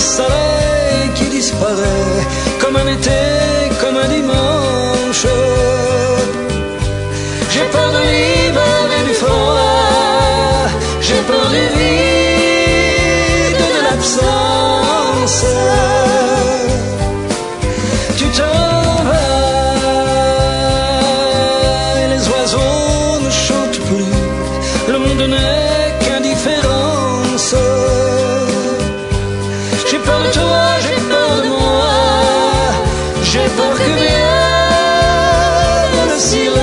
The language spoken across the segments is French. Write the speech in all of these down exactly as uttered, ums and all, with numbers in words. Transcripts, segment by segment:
soleil qui disparaît, comme un été, comme un dimanche. J'ai peur de l'hiver et du froid, j'ai peur du vide, de l'absence. Tu t'en vas et les oiseaux ne chantent plus, le monde n'est qu'indifférence. J'ai peur de toi, j'ai peur de moi, j'ai peur que vienne le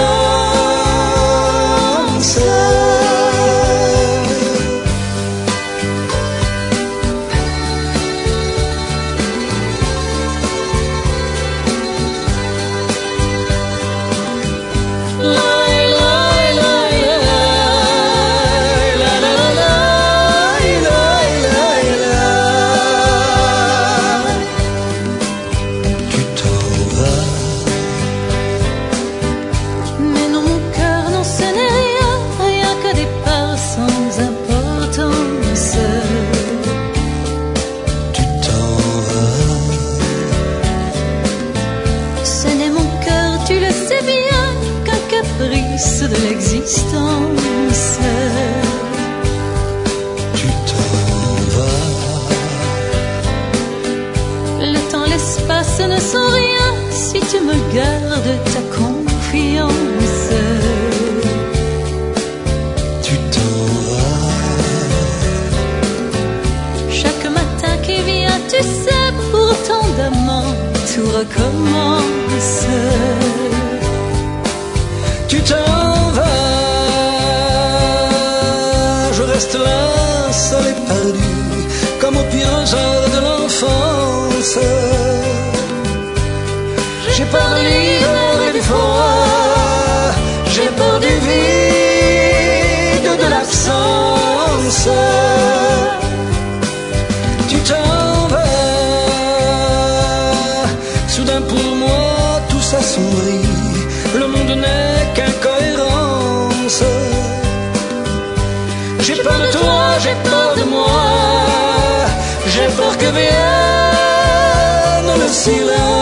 silence. De l'existence, tu t'en vas. Le temps, l'espace ne sont rien si tu me gardes ta confiance. Tu t'en vas. Chaque matin qui vient, tu sais, pour tant d'amants, tout recommence. Tu t'en vas, je reste là, seul et perdu, comme au pire hasard de l'enfance. J'ai peur de l'hiver et du froid, j'ai peur du vide, de l'absence. Tu t'en vas, soudain pour moi tout s'assombrit, le monde n'est qu'incohérence. J'ai peur de toi, j'ai peur de moi, j'ai peur que vienne le silence.